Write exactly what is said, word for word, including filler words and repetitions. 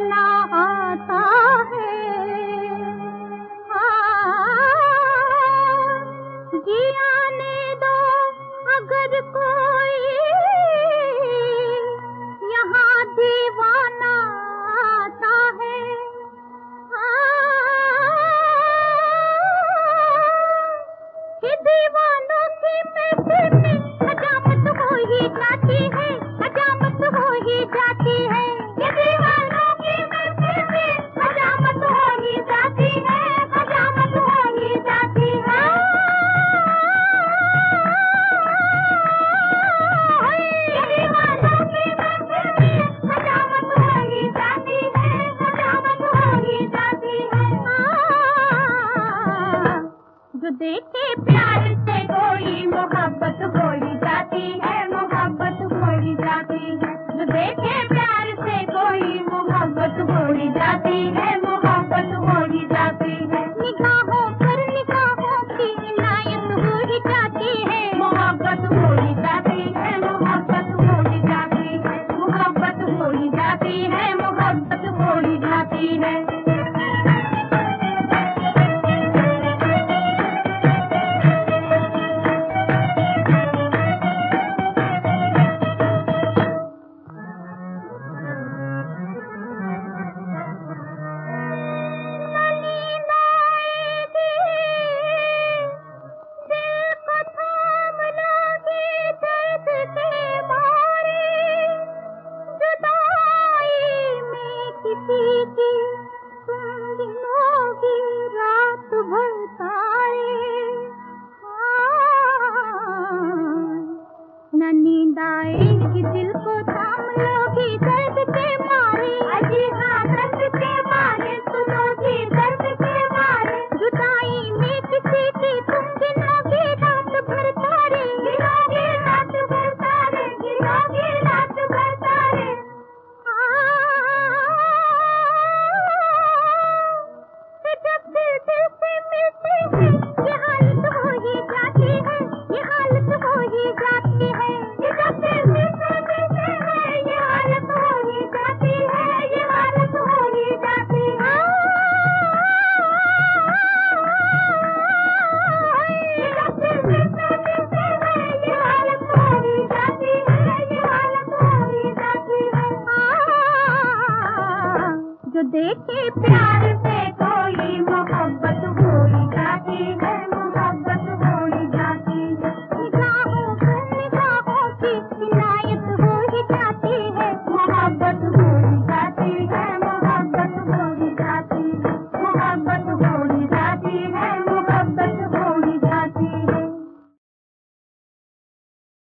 दीवाना आता है, जी आने दो अगर कोई यहाँ दीवाना आता है। कि दीवानों की महफिल में हजामत हो ही जाती है, हजामत हो ही जाती है। कि दीवानों की महफिल में हजामत हो ही जाती है, हजामत हो ही जाती है। कि दीवानों की महफिल में हजामत हो ही जाती है, हजामत हो ही जाती है। जो देखे प्यार से कोई मोहब्बत हो ही जाती है, मोहब्बत हो ही जाती है। जो देखे प्यार से कोई मोहब्बत हो ही जाती है, मोहब्बत हो ही जाती है। निगाहों पर निगाहों की इनायत हो ही जाती है, मोहब्बत हो ही जाती है, मोहब्बत हो ही जाती है, मोहब्बत हो ही जाती है, मोहब्बत हो ही जाती है। जो देखे प्यार से